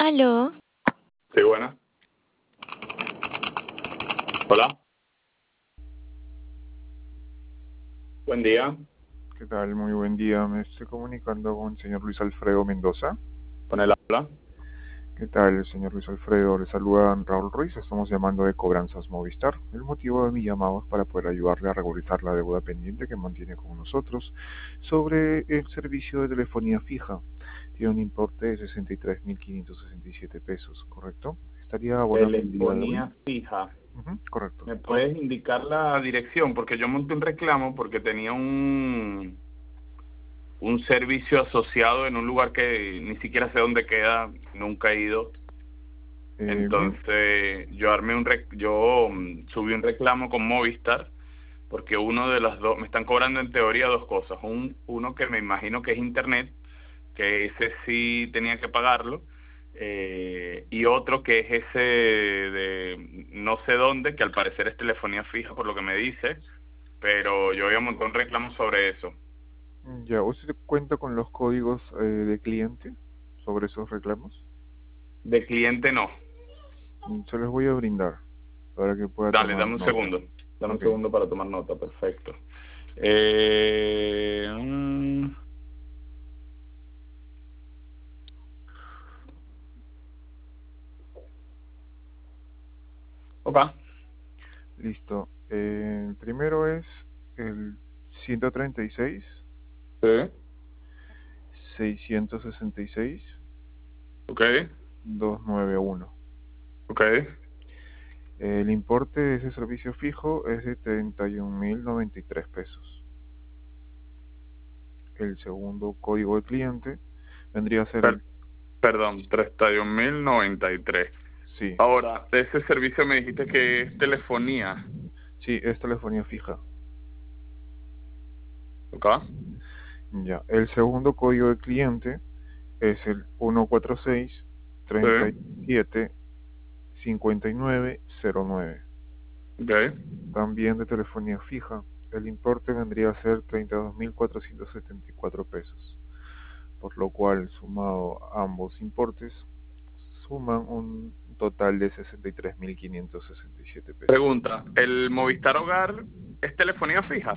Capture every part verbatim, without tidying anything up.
Aló, Sí, buena. Hola. Buen día. ¿Qué tal? Muy buen día. Me estoy comunicando con el señor Luis Alfredo Mendoza. Con el habla. ¿Qué tal, señor Luis Alfredo? Le saluda Raúl Ruiz. Estamos llamando de Cobranzas Movistar. El motivo de mi llamado es para poder ayudarle a regularizar la deuda pendiente que mantiene con nosotros sobre el servicio de telefonía fija. Tiene un importe de sesenta y tres mil quinientos sesenta y siete pesos, ¿correcto? ¿Estaría abonando el día de hoy? Telefonía fija. Ujú, correcto. ¿Me puedes indicar la dirección? Porque yo monté un reclamo porque tenía un un servicio asociado en un lugar que ni siquiera sé dónde queda, nunca he ido. Eh, Entonces, yo armé un rec yo mm, subí un reclamo con Movistar porque uno de las dos me están cobrando en teoría dos cosas. Un uno que me imagino que es internet, que ese sí tenía que pagarlo, eh, y otro que es ese de no sé dónde, que al parecer es telefonía fija por lo que me dice, pero yo había montado un reclamo sobre eso. ya, ¿usted cuenta con los códigos eh, de cliente sobre esos reclamos? De cliente no. Mm, Se los voy a brindar para que pueda Dale, tomar dame un nota. segundo. Dame un Ok. segundo para tomar nota, perfecto. Eh, mm, ok. Listo. Eh, el primero es el ciento treinta y seis, Sí. seiscientos sesenta y seis, Ok. doscientos noventa y uno. Ok. El importe de ese servicio fijo es de treinta y un mil noventa y tres pesos. El segundo código de cliente vendría a ser Per- el... perdón, treinta y un mil noventa y tres. Sí, Ahora, de ese servicio me dijiste que es telefonía, sí, es telefonía fija. ¿ok? Ya. El segundo código de cliente es el ciento cuarenta y seis, treinta y Sí, siete, cincuenta y nueve cero nueve. ok. También de telefonía fija. El importe vendría a ser treinta y dos mil cuatrocientos setenta y cuatro pesos, por lo cual, sumado a ambos importes, suman un total de sesenta y tres mil quinientos sesenta y siete pesos. Pregunta, ¿el Movistar Hogar es telefonía fija?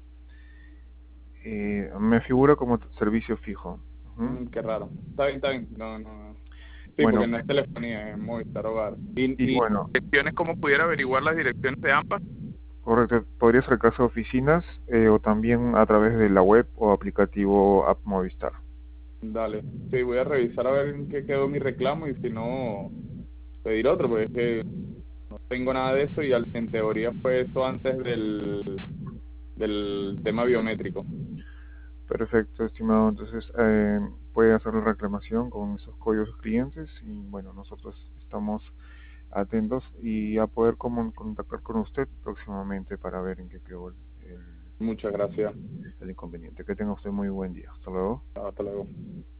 Eh, me figura como t- servicio fijo. Ujú. Mm, qué raro. Está bien, está bien. No, no. Sí, porque Bueno, no es telefonía, es Movistar Hogar. ¿Y, y y bueno, direcciones, cómo pudiera averiguar las direcciones de ambas? correcto, podría ser caso de oficinas eh, o también a través de la web o aplicativo App Movistar. Dale. Sí, voy a revisar a ver en qué quedó mi reclamo y si no, pedir otro, porque es que no tengo nada de eso y al- en teoría fue eso antes del, del tema biométrico. Perfecto, estimado. Entonces, eh, puede hacer la reclamación con esos códigos clientes y bueno, nosotros estamos atentos y a poder comun- contactar con usted próximamente para ver en qué quedó el, el Muchas gracias. el inconveniente. Que tenga usted muy buen día. Hasta luego. Hasta luego.